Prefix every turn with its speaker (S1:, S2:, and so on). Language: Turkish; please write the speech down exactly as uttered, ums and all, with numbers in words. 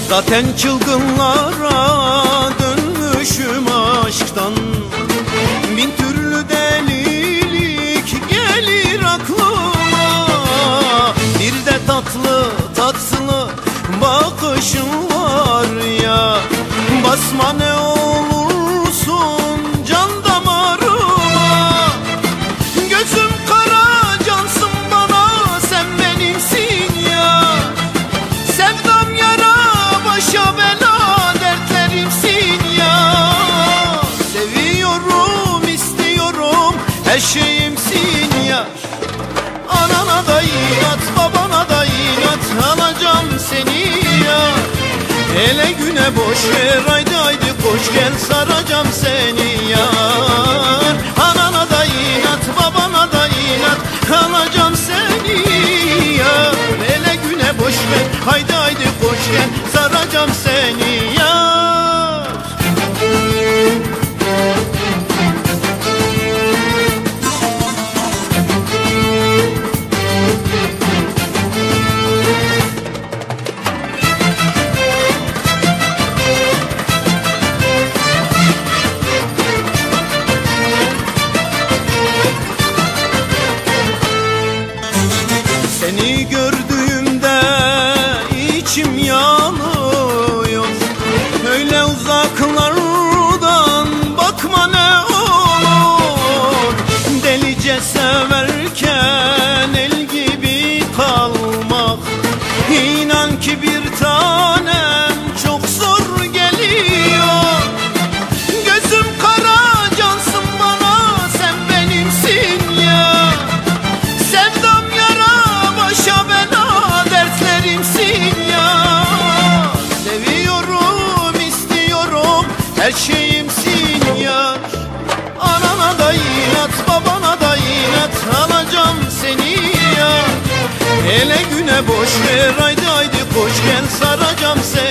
S1: Zaten çılgınlara dönmüşüm aşktan. Bin türlü delilik gelir aklıma. Bir de tatlı tatlı bakışın var ya. Basma ne olursun can damarıma. Gözüm kara cansın bana, sen benimsin ya. Sevdam yara başa bela, dertlerimsin ya. Seviyorum, istiyorum, her şeyimsin ya. Anana da inat, babana da inat, alacağım seni ya. Hele güne boş ver, haydi haydi koş gel, saracağım seni ya. Anana da inat, babana da inat, alacağım seni ya. Hele güne boş ver, haydi haydi koş gel, saracağım seni ya. Seni gördüğümde içim yanıyor. Öyle uzaklardan bakma ne olur. Delice severken el gibi kalmak, İnan ki bir tanem çok zor geliyor. Gözüm kara cansın bana, sen benimsin ya. Sevdam başa bela, dertlerimsin ya. Seviyorum, istiyorum, her şeyimsin ya. Anana da inat, babana da inat, alacağım seni ya. Hele güne boş ver, haydi haydi koş gel, saracağım seni.